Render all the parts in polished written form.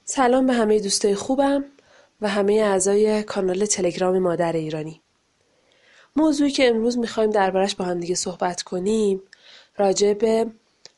سلام به همه دوستای خوبم و همه اعضای کانال تلگرام مادر ایرانی. موضوعی که امروز میخوایم دربارش با هم دیگه صحبت کنیم راجع به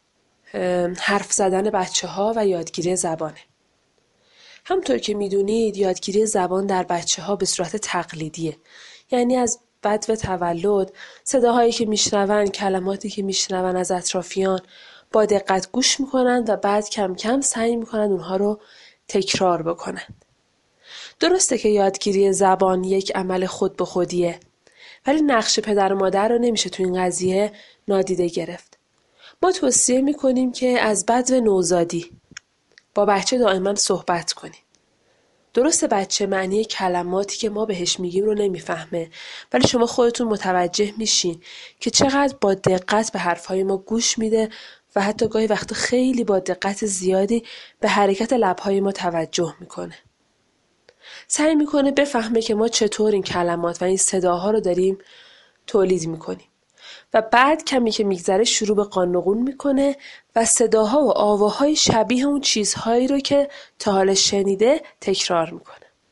حرف زدن بچه‌ها و یادگیری زبانه. همونطور که میدونید یادگیری زبان در بچه‌ها به صورت تقلیدیه. یعنی از بدو تولد صداهایی که میشنون، کلماتی که میشنون از اطرافیان با دقت گوش میکنن و بعد کم کم سعی میکنن اونها رو تکرار بکنن. درسته که یادگیری زبان یک عمل خود به خودیه، ولی نقش پدر و مادر رو نمیشه تو این قضیه نادیده گرفت. ما توصیه میکنیم که از بدو نوزادی با بچه دائما صحبت کنیم. درسته بچه معنی کلماتی که ما بهش میگیم رو نمیفهمه، ولی شما خودتون متوجه میشین که چقدر با دقت به حرفهای ما گوش میده و حتی گاهی وقتا خیلی با دقت زیادی به حرکت لبهای ما توجه میکنه. سعی میکنه بفهمه که ما چطور این کلمات و این صداها رو داریم تولید میکنیم و بعد کمی که میگذره شروع به قانقون میکنه و صداها و آواهای شبیه اون چیزهایی رو که تا حالا شنیده تکرار میکنه.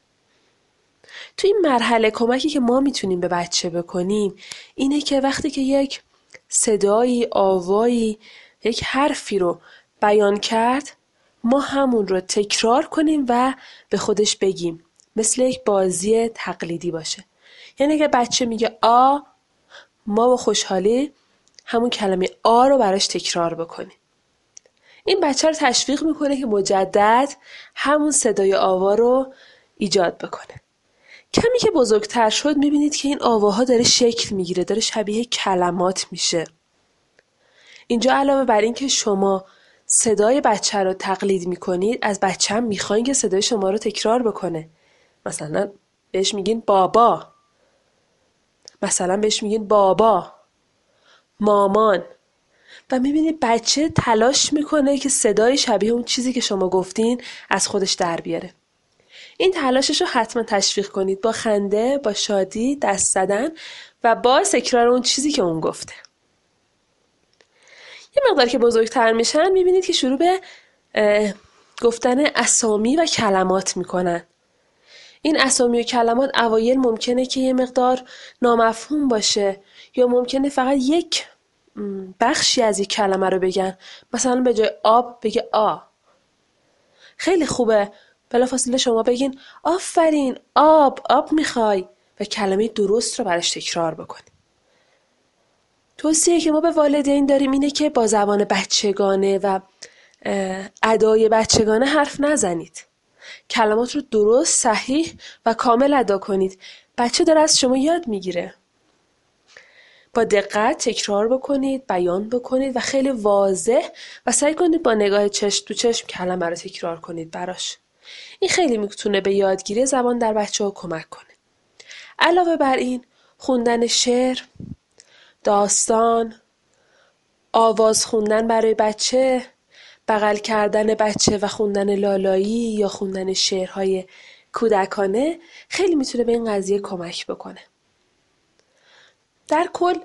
تو این مرحله کمکی که ما میتونیم به بچه بکنیم اینه که وقتی که یک صدایی، آوایی، یک حرفی رو بیان کرد ما همون رو تکرار کنیم و به خودش بگیم، مثل یک بازی تقلیدی باشه. یعنی که بچه میگه آ، ما با خوشحالی همون کلمه آ رو براش تکرار بکنیم. این بچه رو تشویق میکنه که مجدد همون صدای آوا رو ایجاد بکنه. کمی که بزرگتر شد میبینید که این آواها داره شکل میگیره، داره شبیه کلمات میشه. اینجا علاوه بر این که شما صدای بچه رو تقلید میکنید، از بچه هم میخواین که صدای شما رو تکرار بکنه. مثلا بهش میگین بابا، مثلا بهش میگین بابا، مامان، و میبینید بچه تلاش میکنه که صدای شبیه اون چیزی که شما گفتین از خودش در بیاره. این تلاشش رو حتما تشویق کنید با خنده، با شادی، دست زدن و با تکرار اون چیزی که اون گفته. یه مقدار که بزرگتر میشن میبینید که شروع به گفتن اسامی و کلمات میکنن. این اسامی و کلمات اوایل ممکنه که یه مقدار نامفهوم باشه یا ممکنه فقط یک بخشی از یک کلمه رو بگن. مثلا به جای آب بگه آ. خیلی خوبه بلافاصله شما بگین آفرین، آب میخوای و کلمه درست رو براش تکرار بکنید. توصیه که ما به والدین داریم اینه که با زبان بچگانه و ادای بچگانه حرف نزنید. کلمات رو درست، صحیح و کامل ادا کنید. بچه داره از شما یاد میگیره. با دقت تکرار بکنید، بیان بکنید و خیلی واضح و سعی کنید با نگاه چشم تو چشم کلمه رو تکرار کنید براش. این خیلی میتونه به یادگیری زبان در بچه‌ها کمک کنه. علاوه بر این خوندن شعر، داستان، آواز خوندن برای بچه، بغل کردن بچه و خوندن لالایی یا خوندن شعرهای کودکانه خیلی میتونه به این قضیه کمک بکنه. در کل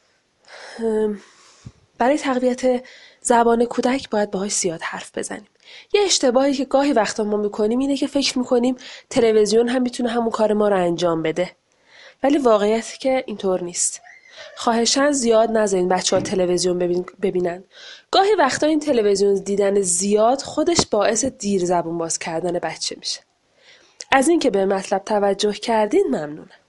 برای تقویت زبان کودک باید باهاش زیاد حرف بزنیم. یه اشتباهی که گاهی وقتا ما میکنیم اینه که فکر میکنیم تلویزیون هم میتونه همون کار ما رو انجام بده، ولی واقعیت که اینطور نیست. خواهشاً زیاد نذارین بچه‌ها تلویزیون ببینن. گاهی وقتا این تلویزیون دیدن زیاد خودش باعث دیر زبون باز کردن بچه میشه. از این که به مطلب توجه کردین ممنونم.